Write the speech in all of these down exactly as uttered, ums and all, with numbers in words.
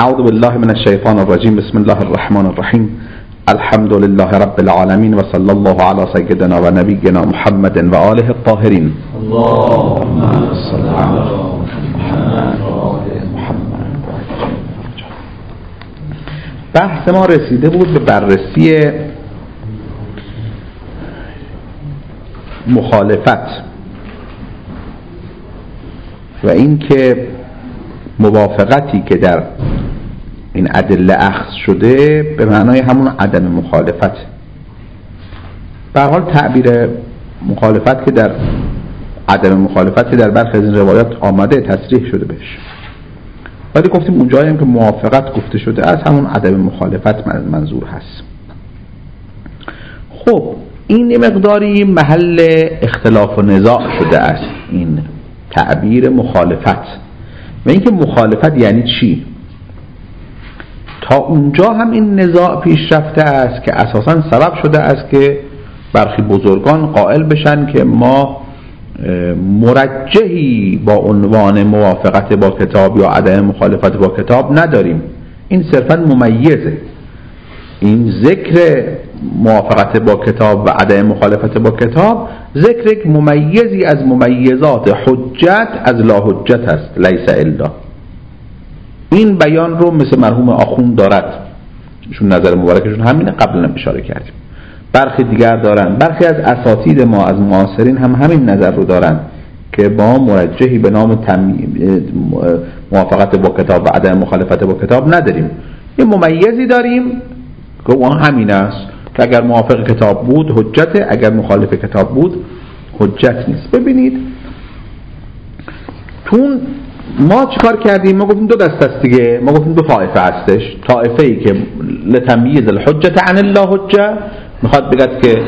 اعوذ بالله من الشیطان الرجیم. بسم الله الرحمن الرحیم. الحمد لله رب العالمین و صلی الله علی سیدنا و نبینا محمد و آله الطاهرین. اللهم صل علی محمد و آل محمد. بحث ما رسیده بود به بررسی مخالفت و اینکه موافقتی که در این ادله اخذ شده به معنای همون عدم مخالفت. به هر حال تعبیر مخالفت که در عدم مخالفت در برخی از این روایات آمده تصریح شده بهش، ولی گفتیم اونجایی هم که موافقت گفته شده از همون عدم مخالفت منظور هست. خب این مقداری محل اختلاف و نزاع شده است این تعبیر مخالفت و اینکه مخالفت یعنی چی. تا اونجا هم این نزاع پیش رفته است که اساساً سبب شده است که برخی بزرگان قائل بشن که ما مرجحی با عنوان موافقت با کتاب یا عدم مخالفت با کتاب نداریم، این صرفاً ممیزه. این ذکر موافقت با کتاب و عدم مخالفت با کتاب ذکر یک ممیزی از ممیزات حجت از لا حجت است، لیس الا. این بیان رو مثل مرحوم آخوند دارد، ایشون نظر مبارکشون همینه، قبلا اشاره کردیم. برخی دیگر دارن، برخی از اساتید ما از معاصرین هم همین نظر رو دارن که با مرجحی به نام تمی... موافقت با کتاب و عدم مخالفت با کتاب نداریم، یه ممیزی داریم که اون همین است که اگر موافق کتاب بود حجته، اگر مخالف کتاب بود حجت نیست. ببینید تون ما چیکار کردیم؟ ما گفتیم دو دست است دیگه، ما گفتیم دو طایفه هستش. طایفه ای که لتمییز الحجت عن الله حجه، میخواد بگه که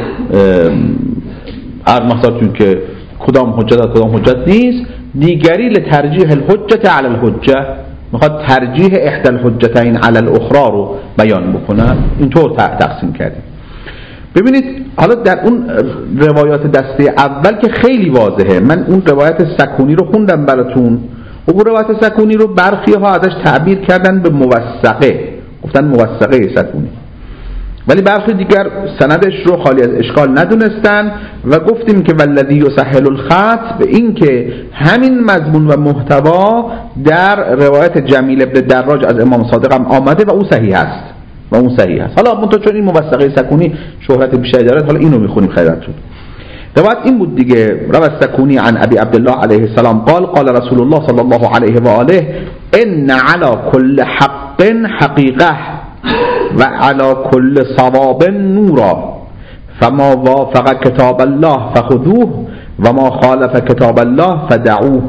هر مثلا که کدام حجت از کدام حجت نیست. دیگری لترجیح الحجت علی الحجه، میخواد ترجیح احدى الحجتین علی الاخرى رو بیان بکنه. اینطور تقسیم کردیم. ببینید حالا در اون روایات دسته اول که خیلی واضحه، من اون روایت سکونی رو خوندم براتون. اون روایت سکونی رو برخی ها ازش تعبیر کردن به موثقه، گفتن موثقه سکونی، ولی برخی دیگر سندش رو خالی از اشکال ندونستن و گفتیم که والذی یسهل الخط، به این که همین مضمون و محتوا در روایت جمیل ابن دراج از امام صادق هم آمده و اون صحیح است و اون صحیح است. حالا منتها چون این موثقه سکونی شهرت بیشتری داره، حالا اینو میخونیم خیرتون. روایت این بود دیگه، روایت سکونی عن ابی عبدالله علیه السلام قال قال رسول الله صلی الله علیه و آله ان علی کل حق حقیقه و علی کل صواب نورا فما وافق کتاب الله فخذوه و ما خالف کتاب الله فدعوه.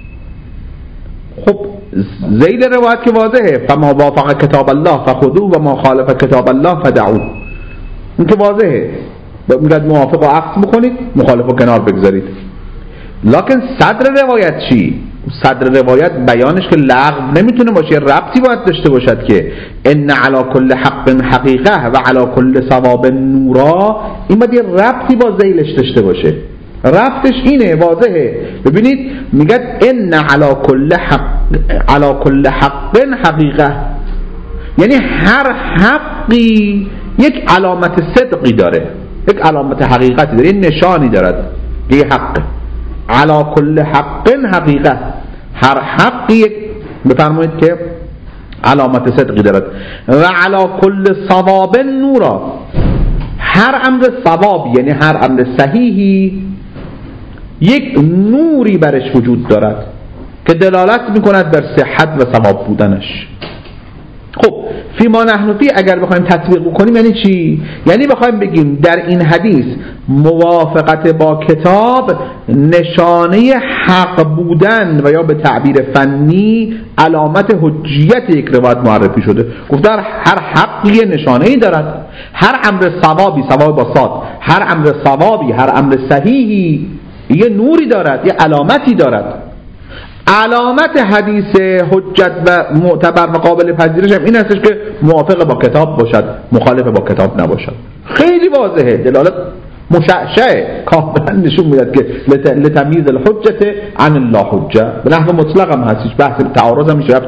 خب زید روایت که واضحه، فما وافق کتاب الله فخذوه و ما خالف کتاب الله فدعوه، این که واضحه، میگه موافق و عقد بکنید، مخالف و کنار بگذارید. لکن صدر روایت چی؟ صدر روایت بیانش که لغو نمیتونه باشه، ربطی باید داشته باشد که ان علی کل حق حقیقه و علی کل صواب نورا، این باید یه ربطی با ذیلش داشته باشه. ربطش اینه، واضحه. ببینید میگه ان علی کل حق علی کل حق حقیقه، یعنی هر حقی یک علامت صدقی داره، یک علامت حقیقتی داره، این نشانی دارد یه حق. علی کل حق حقیقه، هر حقی بفرمایید که علامت صدقی دارد. و علی کل صواب نورا، هر امر صواب یعنی هر امر صحیحی یک نوری برش وجود دارد که دلالت میکند بر صحت و صواب بودنش. خب فیما نحن فی اگر بخوایم تطبیق بکنیم یعنی چی؟ یعنی بخوایم بگیم در این حدیث موافقت با کتاب نشانه حق بودن و یا به تعبیر فنی علامت حجیت یک روایت معرفی شده. گفت در هر حقی نشانه‌ای دارد، هر امر صوابی، صواب با صاد، هر امر صوابی، هر امر صحیحی یه نوری دارد، یه علامتی دارد. علامت حدیث حجت و معتبر و قابل پذیرش هم این هستش که موافق با کتاب باشد، مخالف با کتاب نباشد. خیلی واضحه، دلالت مشعشعه، کاملا نشون میداد که لتمییز الحجت عن الله حجه، به نحو مطلق هم هست، هیچ بحث تعارض هم ربطی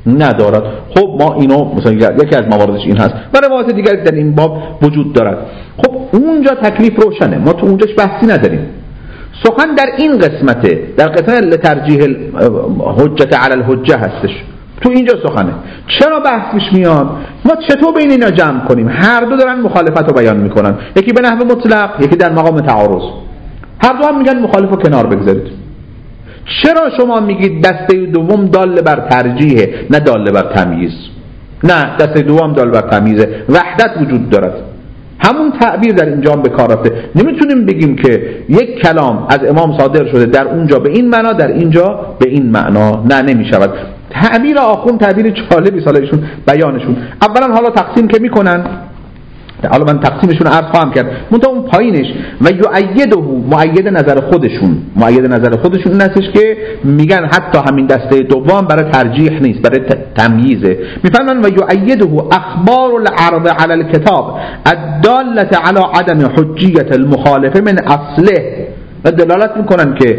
ندارد. خب ما اینو مثلا یکی از مواردش این هست و روایت دیگری در این باب وجود دارد. خب اونجا تکلیف روشنه، ما تو اونجاش بحثی نداریم. سخن در این قسمته، در قسمت ترجیح حجت علی الحجه هستش. تو اینجا سخنه. چرا بحث پیش میاد؟ ما چطور بین اینا جمع کنیم؟ هر دو دارن مخالفت رو بیان میکنن، یکی به نحو مطلق، یکی در مقام تعارض. هر دو هم میگن مخالف رو کنار بگذارید. چرا شما میگید دسته دوم دال بر ترجیح نه دال بر تمییز؟ نه، دسته دوم دال بر تمییز، وحدت وجود دارد. همون تعبیر در اینجا هم به کار رفته. نمیتونیم بگیم که یک کلام از امام صادر شده در اونجا به این معنا، در اینجا به این معنا. نه، نمیشود. تعبیر آخوند تعبیر جالبی سال ایشون بیانشون. اولا حالا تقسیم که میکنن، حالا من تقسیمشون عرض خواهم کرد، منتها اون پایینش و یؤیده، مؤید نظر خودشون، مؤید نظر خودشون این هستش که میگن حتی همین دسته دوم برای ترجیح نیست، برای تمییزه. میفرمان و یؤیده اخبار العرض علی الکتاب الداله علی عدم حجیت المخالفه من اصله، و دلالت میکنن که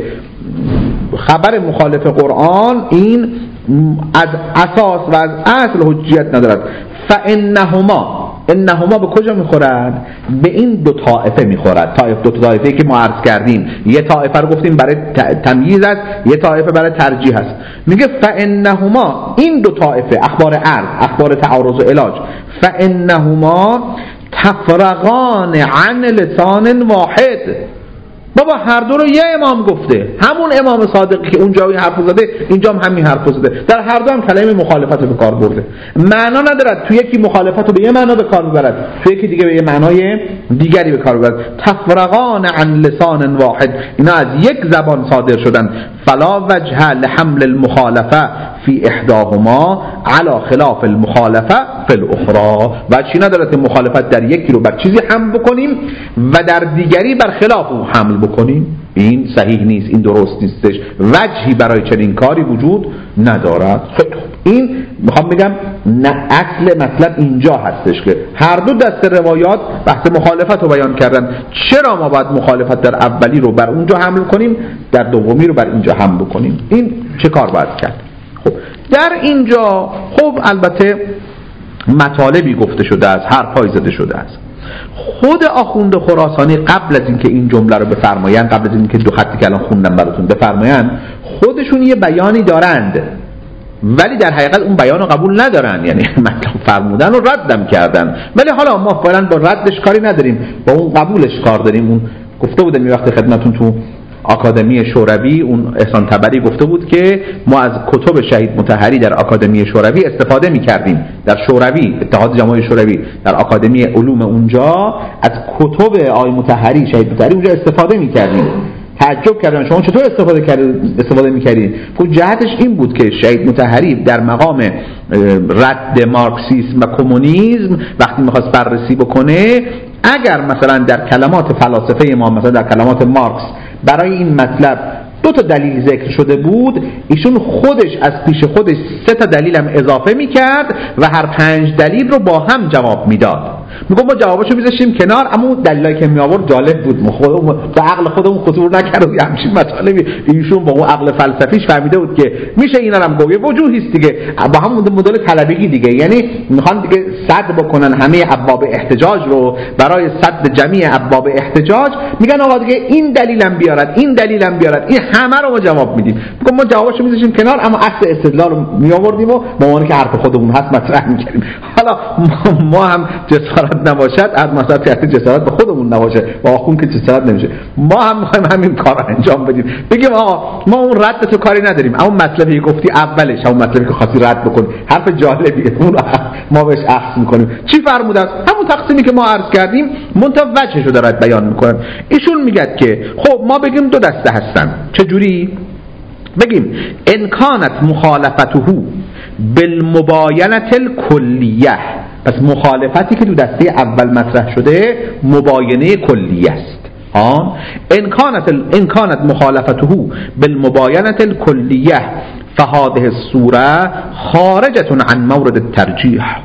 خبر مخالف قرآن این از اساس و از اصل حجیت ندارد. فانهما، انهما به کجا میخورد؟ به این دو طائفه میخورد. طائف دو طائفه که ما عرض کردیم، یه طائفه رو گفتیم برای تمییز است، یه طائفه برای ترجیح است. میگه فانهما، این دو طائفه، اخبار عرض، اخبار تعارض و علاج، فانهما تفرغان عن لسان واحد. بابا هر دو رو یه امام گفته، همون امام صادقی که اونجا این حرف زده اینجا هم همین حرف زده، در هر دو هم کلمه مخالفت رو به کار برده. معنا ندارد تو یکی مخالفت رو به یه معنا به کار ببرد، تو یکی دیگه به یه معنای دیگری به کار ببرد. تفرقان عن لسان واحد، اینا از یک زبان صادر شدن. فلا وجه لحمل المخالفه فی احداهما علی خلاف المخالفه فی الاخرى. و چی ندارد مخالفت در یکی رو بر چیزی حمل بکنیم و در دیگری بر خلاف او حمل بکنیم. این صحیح نیست، این درست نیستش، وجهی برای چنین کاری وجود ندارد. این میخوام بگم نه، اصل مطلب اینجا هستش که هر دو دسته روایات بحث مخالفت رو بیان کردن. چرا ما باید مخالفت در اولی رو بر اونجا حمل کنیم، در دومی رو بر اینجا حمل بکنیم؟ این چه کار باید کرد؟ خب در اینجا خب البته مطالبی گفته شده است، حرفای زده شده است. خود آخوند خراسانی قبل از اینکه این جمله رو بفرمایند، قبل از اینکه دو خطی که الان خوندم براتون بفرمایند، خودشون یه بیانی دارند، ولی در حقیقت اون بیان رو قبول ندارن، یعنی مطلب فرمودن و ردم کردن. ولی حالا ما فعلا با ردش کاری نداریم، با اون قبولش کار داریم. اون گفته بودم یه وقت خدمتون تو آکادمی شوروی، اون احسان تبری گفته بود که ما از کتب شهید مطهری در آکادمی شوروی استفاده می‌کردیم. در شوروی، اتحاد جماهیر شوروی، در آکادمی علوم اونجا از کتب آقای مطهری، شهید مطهری اونجا استفاده می‌کردیم. تعجب کردن شما چطور استفاده کردید استفاده می‌کردید؟ خب جهتش این بود که شهید مطهری در مقام رد مارکسیسم و کمونیسم وقتی می‌خواست بررسی بکنه، اگر مثلا در کلمات فلاسفه ما، مثلا در کلمات مارکس برای این مطلب دو تا دلیل ذکر شده بود، ایشون خودش از پیش خودش سه تا دلیل هم اضافه میکرد و هر پنج دلیل رو با هم جواب میداد. میگم ما جواباشو میذاشتیم کنار، اما اون دلایلی که می آورد جالب بود، ما خودمون به عقل خودمون خطور نکرد و همچین مطالبی ایشون با اون عقل فلسفیش فهمیده بود که میشه اینا رو هم گفت. یه وجوهی است دیگه، با هم مدل طلبگی دیگه، یعنی میخوان دیگه صد بکنن همه ابواب احتجاج رو. برای صد جمعی ابواب احتجاج میگن آقا دیگه این دلیلم بیارد، این دلیلم بیارد، این همه رو ما جواب میدیم. میگم ما جوابشو میذاشیم کنار، اما اصل استدلال رو می آوردیم و با اون که حرف خودمون هست مطرح میکردیم. حالا ما هم جسارت نباشد، از مثلا تحت جسارت به خودمون نباشه، با آخون که جسارت نمیشه، ما هم میخوایم همین کار رو انجام بدیم، بگیم آقا ما اون رد تو کاری نداریم، اما مطلبی گفتی اولش، همون مطلبی که خاصی رد بکن، حرف جالبیه، اون ما بهش اخذ میکنیم. چی فرموده است؟ همون تقسیمی که ما عرض کردیم، منتها وجهشو دارد بیان میکنن. ایشون میگه که خب ما بگیم دو دسته هستن. چجوری؟ بگیم ان کانت مخالفته بالمباینه الکلیه، پس مخالفتی که تو دسته اول مطرح شده مباینه کلیه است. آن ان کانت ان کانت مخالفته بالمباینه الکلیه فهذه الصوره خارجه عن مورد الترجیح.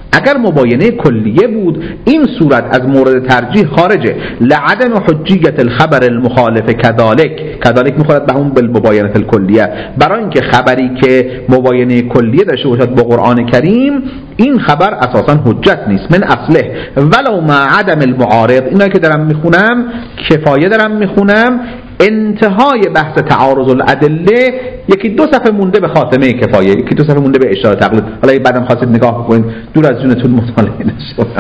اگر مباینه کلیه بود این صورت از مورد ترجیح خارجه. لعدم حجیت الخبر المخالف کذالک، کذالک میخورد به اون بالمباینه الکلیه، برای اینکه خبری که مباینه کلیه داشته باشد با قرآن کریم این خبر اساسا حجت نیست من اصله ولو مع عدم المعارض. اینا که دارم میخونم کفایه دارم میخونم، انتهای بحث تعارض الادله یکی دو صفحه مونده به خاتمه کفایه، یکی دو صفحه مونده به اشاره تقلید. حالا بعدم خواستید نگاه بکنید دور از جونتون مطالعه نشون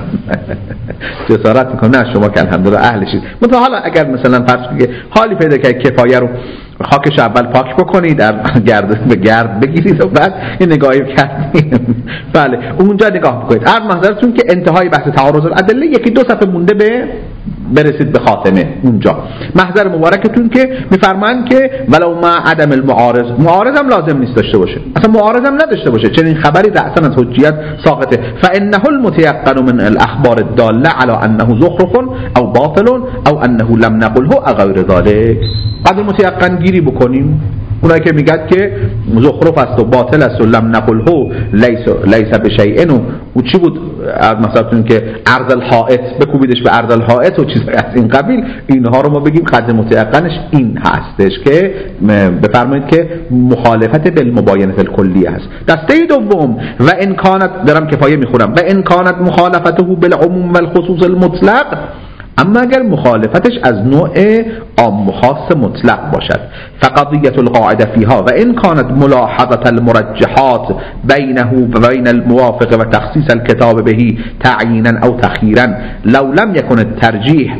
جسارت میکنم نه شما که الحمدلله اهلشید. مثلا حالا اگر مثلا فرض کنید حالی پیدا کرد کفایه رو خاکش اول پاک بکنید، در گرد به گرد بگیرید و بعد این نگاهی کردید بله اونجا نگاه بکنید. عرض محضرتون که انتهای بحث تعارض الادله یکی دو صفحه مونده به برسید به خاتمه اونجا. محضر مبارکتون که میفرمایند که ولو ما عدم المعارض، معارض هم لازم نیست داشته باشه، اصلا معارض هم نداشته باشه، چنین خبری رأسا از حجیت ساقطه. فانه المتيقن من الاخبار الداله على انه زخرف او باطل او انه لم نقله او غیر ذلك. قدر متيقن گیری بکنیم اونایی که میگن که زخرف است و باطل است و لم نقله لیس لیس بشیء و چی بود مثلا که عرض الحائط بکوبیدش به عرض الحائط و چیزای از این قبیل، اینها رو ما بگیم قدر متيقنش این هستش که بفرمایید که مخالفت بالمباینه الکلیه هست. دسته دوم و ان کانت، دارم کفایه میخونم، و ان کانت مخالفته بالعموم والخصوص المطلق، اما اگر مخالفتش از نوع عام و خاص مطلق باشد فقضیة القاعده فيها و ان كانت ملاحظة المرجحات بینه و بین الموافق و تخصیص الكتاب به تعیینا او تخییرا لو لم يكن الترجیح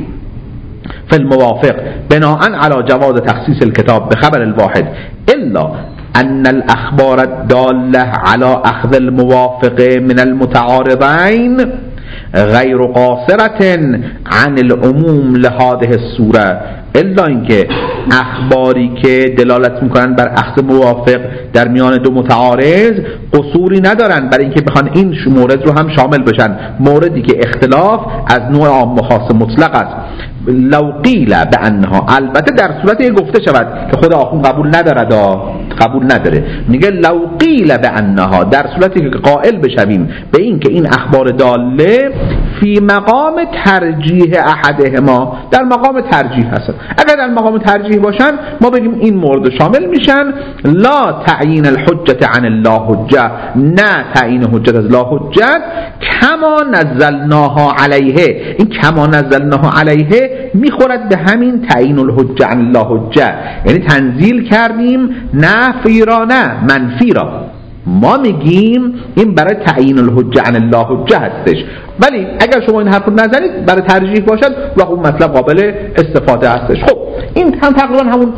في الموافق بناء على جواز تخصيص الكتاب بخبر الواحد الا ان الاخبار الدالة على اخذ الموافق من المتعارضين غیر قاصرة عن العموم لهذه الصورة، الا اینکه اخباری که دلالت میکنن بر اخذ موافق در میان دو متعارض قصوری ندارن برای اینکه بخوان این مورد رو هم شامل بشن، موردی که اختلاف از نوع عام و خاص مطلق است. لو قیل به انها، البته در صورتی گفته شود که خود آخون قبول ندارد، قبول نداره، میگه لو قیل به انها، در صورتی که قائل بشویم به این که این اخبار داله فی مقام ترجیح احدهما، در مقام ترجیح هست، اگر در مقام ترجیح باشن ما بگیم این مورد شامل میشن. لا تعیین الحجت عن الله حجه، نه تعیین حجت از لا حجت، کما نزلناها علیه، این کما نزلناها علیه میخورد به همین تعیین الحجه عن الله حجه، یعنی تنزیل کردیم نفی را نه منفی را، ما میگیم این برای تعیین الحجه عن الله حجه هستش، ولی اگر شما این حرف رو نزنید برای ترجیح باشد و اون مطلب قابل استفاده هستش. خب این هم تقریبا همون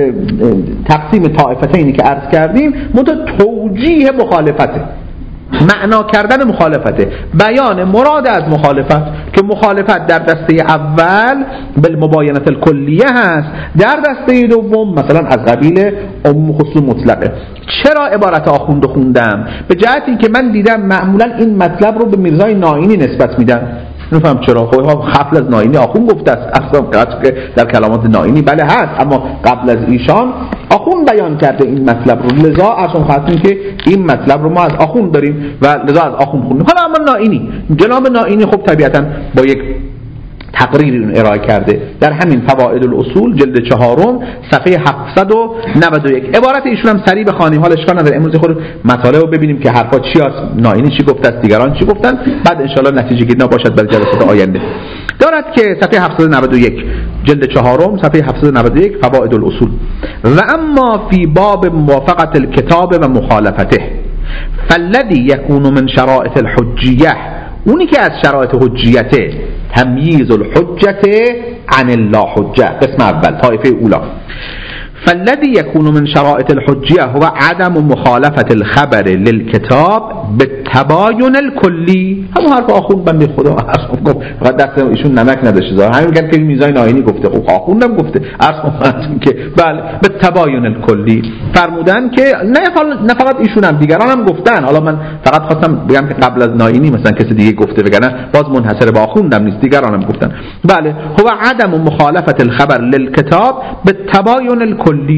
تقسیم طائفتینی که عرض کردیم، منتها توجیه مخالفته، معنا کردن مخالفته، بیان مراد از مخالفت که مخالفت در دسته اول بالمباینه الکلیه هست، در دسته دوم مثلا از قبیل عموم خصوص مطلقه. چرا عبارت آخوند خوندم؟ به جهتی که من دیدم معمولا این مطلب رو به میرزای نائینی نسبت میدن، نمی‌فهم چرا. خب قبل از نائینی آخوند گفته است، اصلا که در کلمات نائینی بله هست، اما قبل از ایشان آخوند بیان کرده این مطلب رو، لذا اصلا خواستیم که این مطلب رو ما از آخوند داریم و لذا از آخوند خوندیم. حالا اما نائینی، جناب نائینی خب طبیعتا با یک تقریری ارائه کرده در همین فوائد الاصول جلد چهارم صفحه هفتصد و نود و یک. عبارت ایشون هم سریع بخوانیم، حالا اشکال نداره، امروز خود مطالب رو ببینیم که حرفا چی است، نائینی چی گفته است، دیگران چی گفتن، بعد ان شاء الله نتیجه گیری نباشد برای جلسات آینده. دارد که صفحه هفتصد و نود و یک جلد چهارم صفحه هفتصد و نود و یک فوائد الاصول و اما فی باب موافقت الکتاب و مخالفته فالذی یکون من شرائط الحجیه، اونی که از شرایط حجیته تمییز الحجت عن الله حجه، قسم اول طایفه اولا. فالذی یکون من شرائط الحجیه هو عدم مخالفت الخبر للکتاب بالتباین الکلی. همون حرف آخوند بنده خدا اصلا گفت، فقط دست ایشون نمک نداشته، همین میگن که میزای نائینی گفته، خب آخوندم گفته، اصلا که بله بالتباین الکلی فرمودن که نه نه فقط ایشون هم دیگران هم گفتن. حالا من فقط خواستم بگم که قبل از نائینی مثلا کسی دیگه گفته، بگن باز منحصر به آخوندم نیست، دیگران هم گفتن. بله هو عدم مخالفت الخبر للکتاب بالتباین الکلی،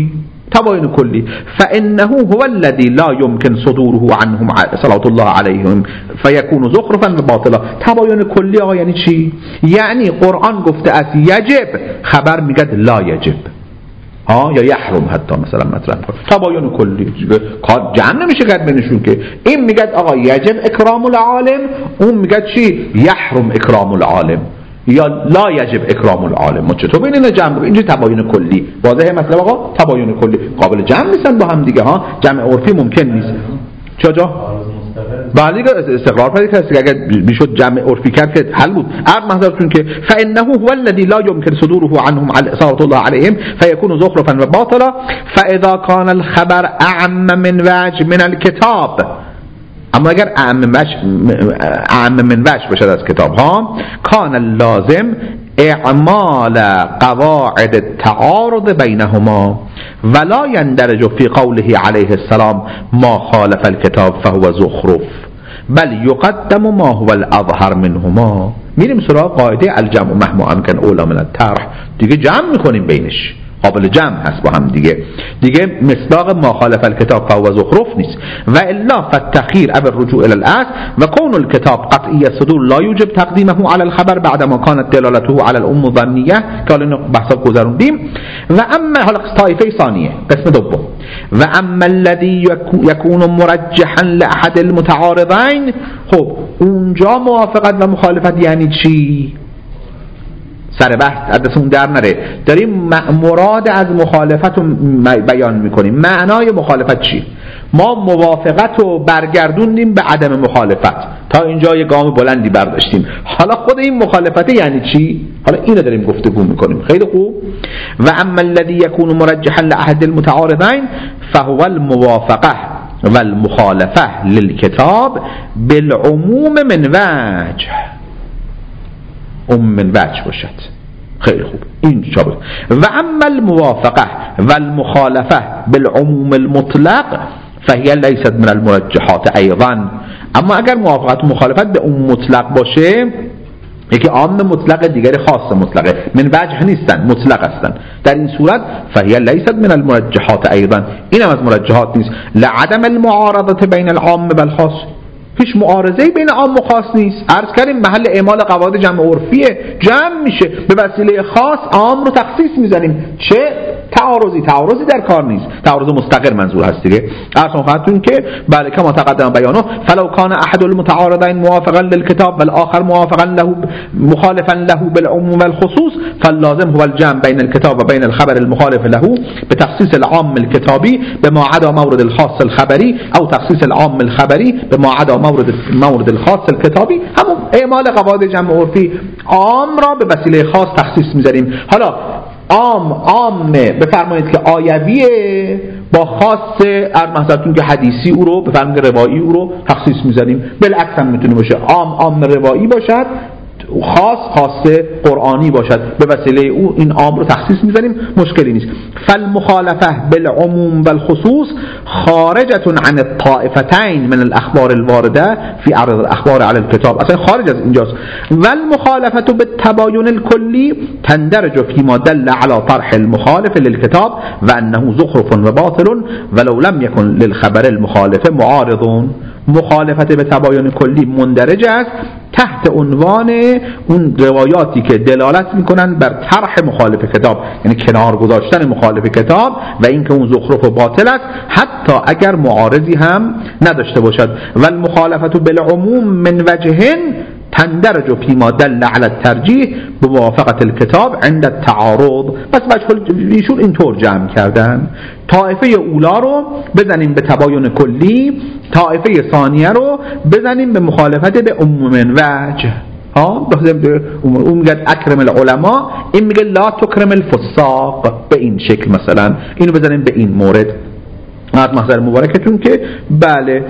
تباین کلی. فانه هو الذي لا يمكن صدوره عنهم صلوات الله عليهم فيكون زخرفا و باطلا. تباین کلی آقا یعنی چی؟ یعنی قرآن گفته است یجب، خبر میگه لا یجب ها، یا یحرم حتی مثلا مطرح کنه. تباین کلی کار جمع نمیشه کرد بینشون که این میگه آقا یجب اکرام العالم، اون میگه چی؟ یحرم اکرام العالم یا لا یجب اکرام العالم. ما چطور بین اینا جمع کنیم؟ اینجا تباین کلی واضحه مثلا آقا، تباین کلی قابل جمع نیستن با هم دیگه ها، جمع عرفی ممکن نیست. چه جا؟ بله استقرار پیدا کرد که اگر میشد جمع عرفی کرد که حل بود. عرض محضرتون که فانه هو الذي لا يمكن صدوره عنهم صلوات الله عليهم فيكون زخرفا و باطلا. فاذا كان الخبر اعم من وجه من الكتاب، اما اگر اعم من وجه اعم من وجه باشد از کتاب ها، کان اللازم اعمال قواعد التعارض بینهما ولا يندرج في قوله عليه السلام ما خالف الكتاب فهو زخرف بل يقدم ما هو الاظهر منهما. میریم سراغ قاعده الجمع مهما امکن اولا من الطرح، دیگه جمع میکنیم بینش، قابل جمع هست با هم دیگه، دیگه مصداق ما خالف الكتاب فهو زخرف نیست. و الا فالتخير او الرجوع الى الاصل و كون الكتاب قطعی الصدور لا يوجب تقديمه على الخبر بعدما كانت دلالته على الام ظنيه که حالا بحثا گذروندیم. و اما حالا طایفه ثانیه قسم دوم، و اما الذي يكون مرجحا لاحد المتعارضين، خب اونجا موافقت و مخالفت یعنی چی؟ سر بحث دستمون در نره، داریم مراد از مخالفت رو بیان میکنیم. معنای مخالفت چی؟ ما موافقت رو برگردوندیم به عدم مخالفت، تا اینجا یه گام بلندی برداشتیم. حالا خود این مخالفت یعنی چی؟ حالا اینو داریم گفتگو میکنیم. خیلی خوب. و اما الذي يكون مرجحا لاحد المتعارضين فهو الموافقه و المخالفه للكتاب بالعموم من وجه، ام من وجه باشد. خیلی خوب، این شابه. و اما الموافقه و المخالفه بالعموم المطلق فهي ليست من المرجحات ايضا. اما اگر موافقت و مخالفت به عموم مطلق باشه، یکی عام مطلق دیگری خاص مطلقه، من وجه نیستن، مطلق هستن، در این صورت فهي ليست من المرجحات ايضا، این هم از مرجحات نیست. لعدم المعارضه بین العام والخاص، هیچ معارضه‌ای بین عام و خاص نیست. عرض کردیم محل اعمال قواعد جمع عرفیه، جمع میشه به وسیله خاص عام رو تخصیص میزنیم. چه تعارضی تعارضی در کار نیست، تعارض مستقر منظور هست دیگه. عرض خدمتتون که بله کما تقدم بیانه فلو كان احد المتعارضين موافقا للكتاب والآخر موافقا له مخالفا له بالعموم والخصوص فاللازم هو الجمع بين الكتاب وبين الخبر المخالف له بتخصيص العام الكتابي بما عدا مورد الخاص الخبري او تخصيص العام الخبري بما عدا مورد مورد الخاص الكتابي. همون اعمال قواعد جمع عرفی عام را به وسیله خاص تخصیص می‌ذاریم. حالا عام عامه بفرمایید که آیویه، با خاص ارمحضرتون که حدیثی او رو بفرمایید روایی او رو تخصیص می‌ذاریم. بالعکس هم میتونه باشه، عام عام روایی باشد، خاص خاص قرآنی باشد، به وسیله او این عام رو تخصیص می‌ذاریم، مشکلی نیست. فالمخالفه بالعموم والخصوص خارجة عن الطائفتين من الاخبار الوارده في عرض الاخبار على الكتاب، اصلا خارج از اینجاست. والمخالفه بالتباين الكلي تندرج فيما دل على طرح المخالف للكتاب وانه زخرف وباطل ولو لم يكن للخبر المخالف معارض. مخالفت به تباین کلی مندرج است تحت عنوان اون روایاتی که دلالت میکنن بر طرح مخالف کتاب، یعنی کنار گذاشتن مخالف کتاب و اینکه اون زخرف و باطل است حتی اگر معارضی هم نداشته باشد. و المخالفت بالعموم من وجه تندرج فيما دل على الترجیح بموافقة الكتاب عند التعارض. بس وجه ایشون اینطور جمع کردن، طائفه اولا رو بزنیم به تباین کلی، طائفه ثانیه رو بزنیم به مخالفت به عموم وجه. ها اون میگه اکرم العلماء، این میگه لا تکرم الفساق، به این شکل مثلا اینو بزنیم به این مورد. از محضر مبارکتون که بله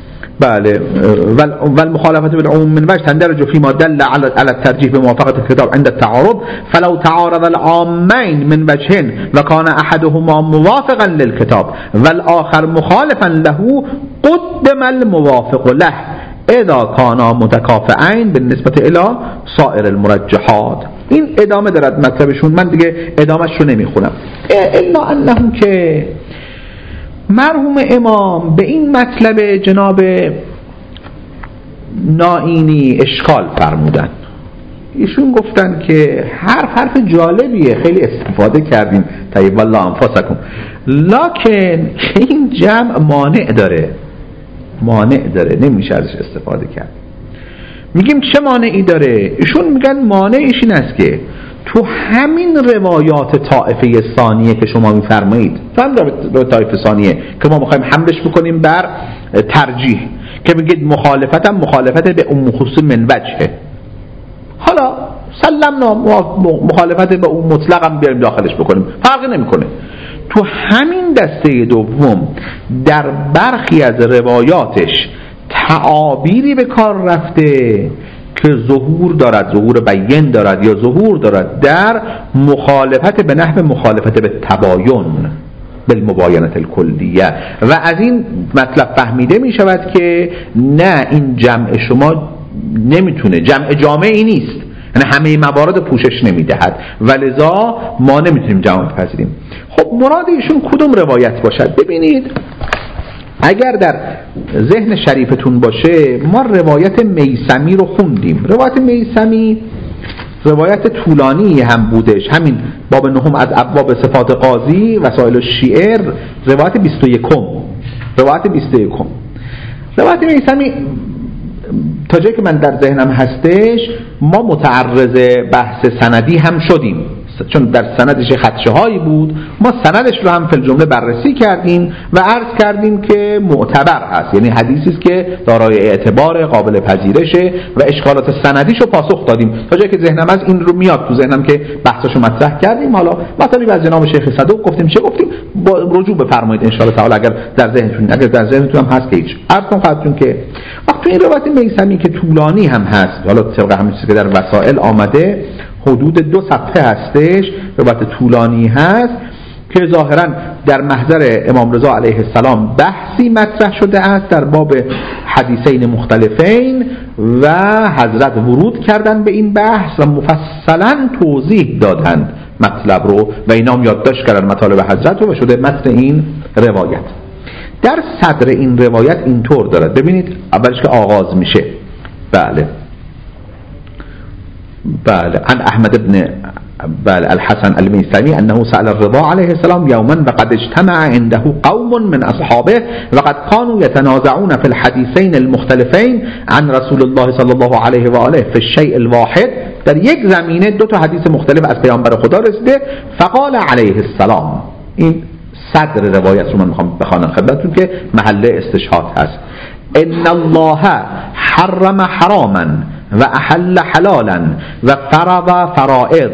بله والمخالفة بالعموم من وجه تندرج فيما دل على على الترجيح بموافقة الكتاب عند التعارض فلو تعارض العامين من وجهين وكان أحدهما موافقا للكتاب والآخر مخالفا له قدم الموافق له اذا كانا متكافئين بالنسبة الى سائر المرجحات. این ادامه دارد مطلبشون، من دیگه ادامهش رو نمیخونم. الا انهم که مرحوم امام به این مطلب جناب نائینی اشکال فرمودن. ایشون گفتن که حرف حرف جالبیه، خیلی استفاده کردیم طیب الله انفاسکم، لکن این جمع مانع داره، مانع داره، نمیشه ازش استفاده کرد. میگیم چه مانعی داره؟ ایشون میگن مانعش این است که تو همین روایات طائفه ثانیه که شما میفرمایید، تو هم طائفه ثانیه که ما میخوایم حملش بکنیم بر ترجیح، که میگید مخالفتم مخالفت به ام خصوص من وجهه، حالا سلمنا مخالفت به اون مطلق هم بیاریم داخلش بکنیم، فرقی نمیکنه. تو همین دسته دوم در برخی از روایاتش تعابیری به کار رفته که ظهور دارد، ظهور بیان دارد یا ظهور دارد در مخالفت به نحو مخالفت به تباین بالمباینة الکلیه، و از این مطلب فهمیده می شود که نه، این جمع شما نمیتونه، جمع جامعی نیست، یعنی همه موارد پوشش نمیدهد و لذا ما نمیتونیم جمع بپذیریم. خب مراد ایشون کدوم روایت باشد؟ ببینید اگر در ذهن شریفتون باشه، ما روایت میثمی رو خوندیم. روایت میثمی روایت طولانی هم بودش، همین باب نهم از ابواب صفات قاضی وسائل الشیعه، روایت بیست و یکم روایت بیست و یکم روایت میثمی تا جایی که من در ذهنم هستش ما متعرض بحث سندی هم شدیم، چون در سندش خدشه هایی بود. ما سندش رو هم فی الجمله بررسی کردیم و عرض کردیم که معتبر هست، یعنی حدیثی است که دارای اعتبار، قابل پذیرشه و اشکالات سندیش رو پاسخ دادیم. تا جایی که ذهنم از این رو میاد تو ذهنم که بحثشو مطرح کردیم. حالا مطلبی از جناب شیخ صدوق گفتیم، چه گفتیم با رجوع بفرمایید ان شاء الله تعالی، اگر در ذهنتون اگر در ذهنتون هم هست که هیچ. عرض کنم خدمتتون که وقتی این روایت میثمی که طولانی هم هست، حالا طبق همین چیزی که در وسائل آمده حدود دو صفحه هستش، روایت طولانی هست که ظاهرا در محضر امام رضا علیه السلام بحثی مطرح شده است در باب حدیثین مختلفین و حضرت ورود کردن به این بحث و مفصلا توضیح دادند مطلب رو و اینا هم یادداشت کردن مطالب حضرت رو و شده متن این روایت. در صدر این روایت اینطور دارد، ببینید اولش که آغاز میشه، بله بله عن احمد بن بل الحسن الميثمي أنه سأل الرضا عليه السلام يوما وقد اجتمع عنده قوم من أصحابه وقد كانوا يتنازعون في الحديثين المختلفين عن رسول الله صلى الله عليه وآله في الشيء الواحد. در یک زمینه دو تا حدیث مختلف از پیامبر خدا رسیده. فقال عليه السلام، این صدر روایت رو من میخوام بخوانم خدمتتون که محل استشهاد هست. ان الله حرم حراما و احل حلالا و فرض فرائض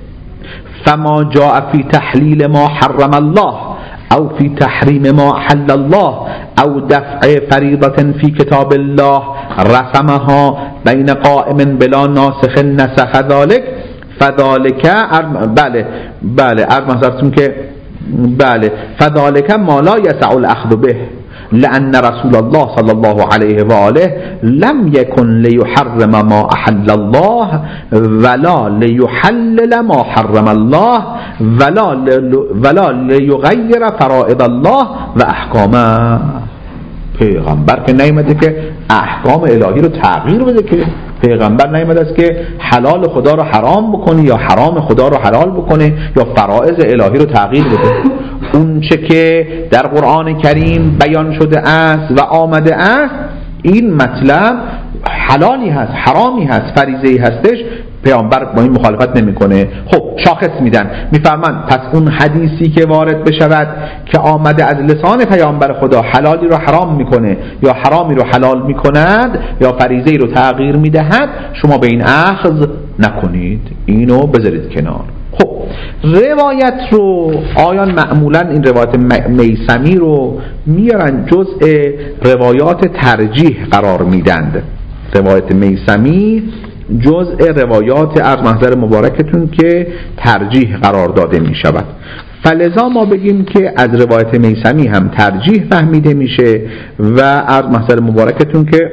فما جاء في تحلیل ما حرم الله او في تحریم ما احل الله او دفع فریضة في کتاب الله رسمها بین قائم بلا ناسخ نسخ ذلك فذلك بله بله ارمزتون که بله فذلك ما لا يسع الاخذ به لأن رسول الله صلى الله عليه وآله لم يكن ليحرم ما أحل الله ولا ليحلل ما حرم الله ولا ولا ليغير فرائض الله و احکامه. پیغمبر که نیامده که احکام الهی رو تغییر بده، که پیغمبر نیامده است که حلال خدا رو حرام بکنه یا حرام خدا رو حلال بکنه یا فرائض الهی رو تغییر بده. اون چه که در قرآن کریم بیان شده است و آمده است، این مطلب حلالی هست، حرامی هست، فریضه‌ای هستش، پیامبر با این مخالفت نمیکنه. خب شاخص میدن، میفرمان پس اون حدیثی که وارد بشود که آمده از لسان پیامبر خدا حلالی رو حرام میکنه یا حرامی رو حلال میکند یا فریضه‌ای رو تغییر میدهد، شما به این اخذ نکنید، اینو بذارید کنار. خب روایت رو آیان معمولا این روایت میثمی رو میارن جزء روایات ترجیح قرار میدند. روایت میثمی جزء روایات از محضر مبارکتون که ترجیح قرار داده می شود. فلذا ما بگیم که از روایت میثمی هم ترجیح فهمیده میشه و از محضر مبارکتون که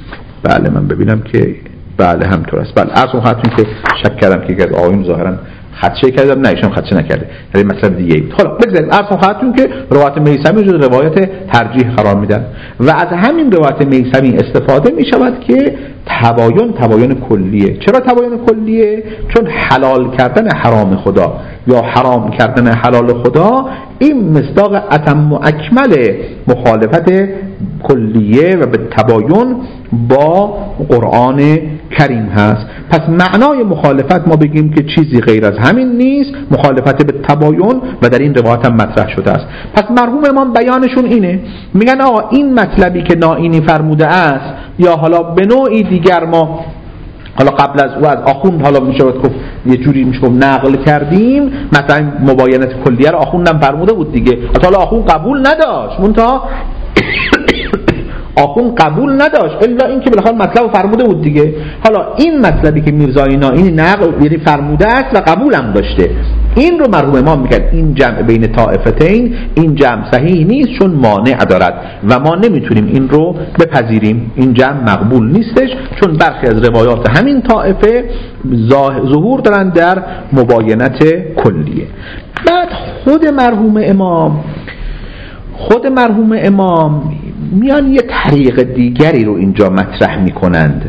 بله من ببینم که بله همطور است. بله از اون خاطر که شک کردم که آیون ظاهرا خدشه کردم، نه ایشون خدشه نکرده، یعنی مطلب دیگه بود. حالا بگذاریم عرض خدمتتون که روایت میثمی رو روایت ترجیح قرار میدن و از همین روایت میثمی استفاده میشود که تباین تباین کلیه. چرا تباین کلیه؟ چون حلال کردن حرام خدا یا حرام کردن حلال خدا این مصداق اتم و اکمل مخالفت کلیه و به تباین با قرآن کریم هست. پس معنای مخالفت ما بگیم که چیزی غیر از همین نیست، مخالفت به تباین و در این روایت هم مطرح شده است. پس مرحوم امام بیانشون اینه، میگن آقا این مطلبی که نائینی فرموده است یا حالا به نوعی دیگر ما حالا قبل از او از آخوند حالا میشه گفت یه جوری میشه گفت نقل کردیم، مثلا مباینت کلیه رو آخوندم فرموده بود دیگه، حالا آخوند قبول نداشت، منتها آخوند قبول نداشت الا اینکه بالاخره مطلب فرموده بود دیگه. حالا این مطلبی که میرزای نائینی نقل یعنی فرموده است و قبولم داشته، این رو مرحوم امام میگن این جمع بین طائفتین این جمع صحیح نیست چون مانع دارد و ما نمیتونیم این رو بپذیریم، این جمع مقبول نیستش چون برخی از روایات همین طائفه ظهور دارن در مباینت کلیه. بعد خود مرحوم امام خود مرحوم امام میان یه طریق دیگری رو اینجا مطرح میکنند،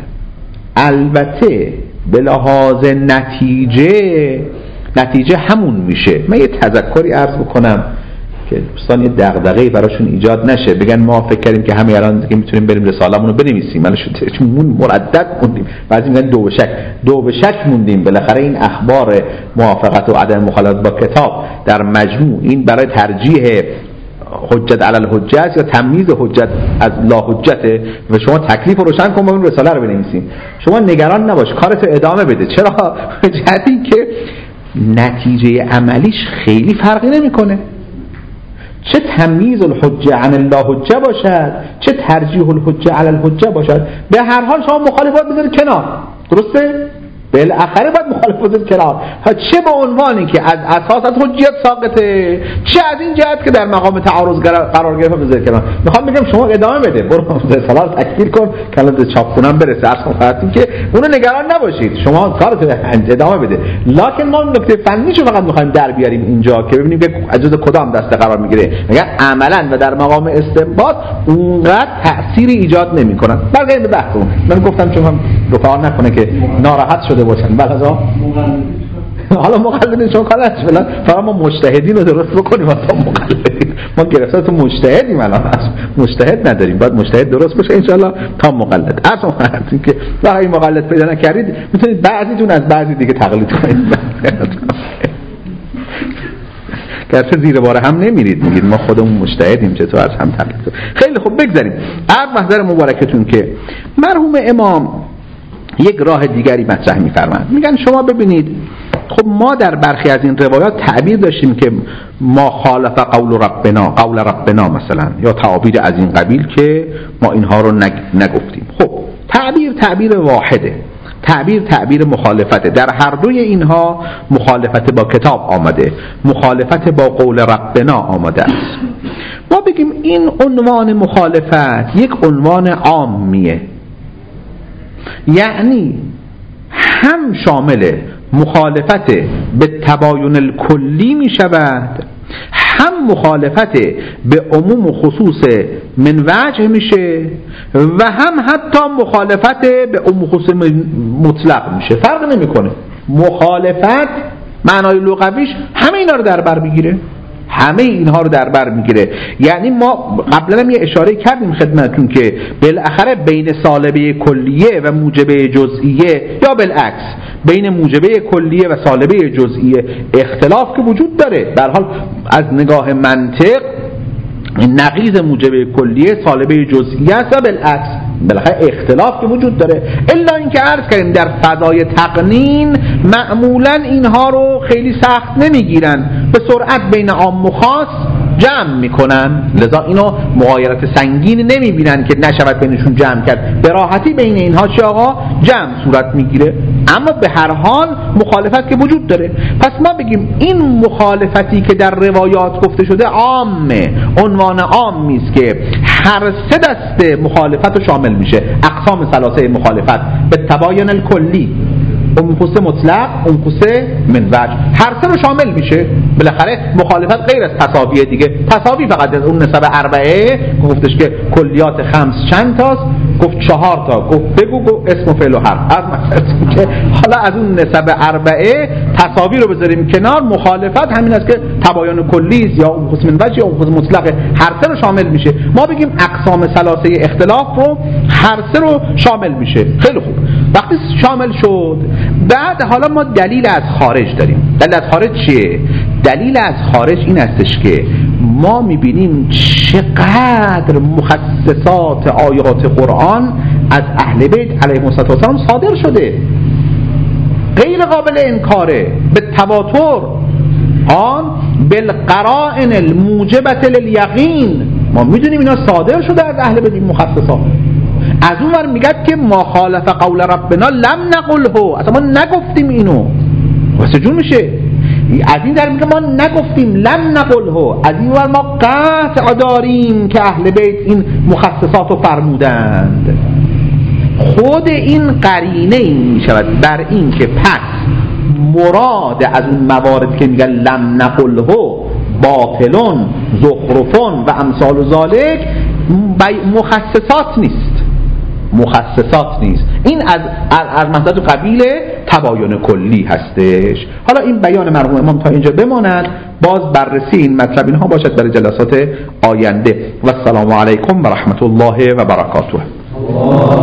البته به لحاظ نتیجه نتیجه همون میشه. من یه تذکری عرض بکنم که دوستان یه دغدغه‌ای براشون ایجاد نشه، بگن ما فکر کردیم که همه الان دیگه میتونیم بریم رساله‌مون رو بنویسیم، ولی شد مردد موندیم، بعضی میگن دو به شک دو به شک موندیم. بالاخره این اخبار موافقت و عدم مخالفت با کتاب در مجموع این برای ترجیح حجت علی الحجه است یا تمییز حجت از لا حجته و شما تکلیف رو روشن کن ما این رساله رو بنویسیم. شما نگران نباش، کارت ادامه بده. چرا؟ جهتی که نتیجه عملیش خیلی فرقی نمیکنه، چه تمییز الحجه عن اللا حجه باشد چه ترجیح الحجه علی الحجه باشد، به هر حال شما مخالفت بذارید کنار، درسته؟ بالاخره باید مخالفت کنار، چه به عنوانی که از اساس از حجیت ساقطه، چه از این جهت که در مقام تعارض قرار گرفته بذارید کنار. میخوام بگم شما ادامه بده، برو رساله رو تکمیل کن که الان چاپخونم برسه، اصلا خاطر که اونو نگران نباشید، شما کارتو ادامه بده. لکن ما نکته فنیشو فقط میخوایم در بیاریم اینجا که ببینیم که از جز کدام دسته قرار میگیره، اگر عملا و در مقام استنباط اونقدر تأثیری ایجاد نمیکنن. برگردیم به بحثمون. من گفتم چون هم رفاقا نکنه که ناراحت شده باشن. بلازا حالا مقلدین شما کار نشه، فقط ما مجتهدین رو درست بکنیم واسه مقلدین. ما گرفته تو مجتهدیم، الان مجتهد نداریم، باید مجتهد درست باشه انشالله تا مقلد. اصلا وقتی که وقتی مقلد پیدا نکردید میتونید بعضیتون از بعضی دیگه تقلید کنید. گرچه زیر بار هم نمیرید، میگید ما خودمون مجتهدیم چطور از هم تقلید کنیم. خیلی خوب بگذاریم. عرض محضر مبارکتون که مرحوم امام یک راه دیگری مطرح می‌فرمایند، میگن شما ببینید خب ما در برخی از این روایات تعبیر داشتیم که ما خالف قول ربنا قول ربنا مثلا یا تعابیر از این قبیل که ما اینها رو نگفتیم. خب تعبیر تعبیر واحده، تعبیر تعبیر مخالفته، در هر دوی اینها مخالفت با کتاب آمده، مخالفت با قول ربنا آمده است. ما بگیم این عنوان مخالفت یک عنوان عامیه، یعنی هم شامل مخالفت به تباین الکلی می شود، هم مخالفت به عموم و خصوص من وجه میشه و هم حتی مخالفت به عموم و خصوص مطلق میشه. فرق نمیکنه. مخالفت معنای لغویش همه اینا رو در بر میگیره، همه اینها رو در بر میگیره. یعنی ما قبلا هم یه اشاره کردیم خدمتتون که بالاخره بین سالبه کلیه و موجبه جزئیه یا بالعکس بین موجبه کلیه و سالبه جزئیه اختلاف که وجود داره. به هر حال از نگاه منطق نقیض موجبه کلیه سالبه جزئیه است و بالعکس بالاخره اختلاف که وجود داره، الا اینکه عرض کردیم در فضای تقنین معمولا اینها رو خیلی سخت نمیگیرن، به سرعت بین عام و خاص جمع میکنن، لذا اینو مغایرت سنگین نمیبینن که نشود بینشون جمع کرد، به راحتی بین اینها چه آقا جمع صورت میگیره. اما به هر حال مخالفت که وجود داره. پس ما بگیم این مخالفتی که در روایات گفته شده عامه، عنوان عامی است که هر سه دسته مخالفت رو شامل میشه، اقسام ثلاثه مخالفت به تباین الکلی امکوسه مطلق، امکوسه من وجه، هر سه رو شامل میشه. بالاخره مخالفت غیر از تساویه دیگه. تساوی فقط از اون نسب اربعه گفتش که کلیات خمس چند تاست، گفت چهار تا، گفت بگو گفت اسم و فعل و حرف. از که حالا از اون نسب اربعه تساوی رو بذاریم کنار، مخالفت همین است که تباین کلی است یا امکوسه من وجه یا امکوسه مطلق، هر سه رو شامل میشه. ما بگیم اقسام ثلاثه اختلاف رو هر سه رو شامل میشه. خیلی خوب، وقتی شامل شد بعد حالا ما دلیل از خارج داریم. دلیل از خارج چیه؟ دلیل از خارج این استش که ما میبینیم چقدر مخصصات آیات قرآن از اهل بیت علیهم السلام صادر شده، غیر قابل انکاره، به تواتر، آن بالقرائن الموجبه للیقین. ما میدونیم اینا صادر شده از اهل بیت مخصصات. از اون ور میگه که ما خالف قول ربنا لم نقله، اصلا ما نگفتیم اینو. واسه جون میشه. از این در میگه ما نگفتیم لم نقله، از این ور ما قطع داریم که اهل بیت این مخصصات رو فرمودند. خود این قرینه این میشود بر این که پس مراد از اون موارد که میگن لم نقله باطلون زخرفون و امثال ذالک مخصصات نیست، مخصصات نیست. این از از مسئله قبیل تباین کلی هستش. حالا این بیان مرحوم امام تا اینجا بماند، باز بررسی این مطلب اینها باشد برای جلسات آینده. و السلام علیکم و رحمت الله و برکاته.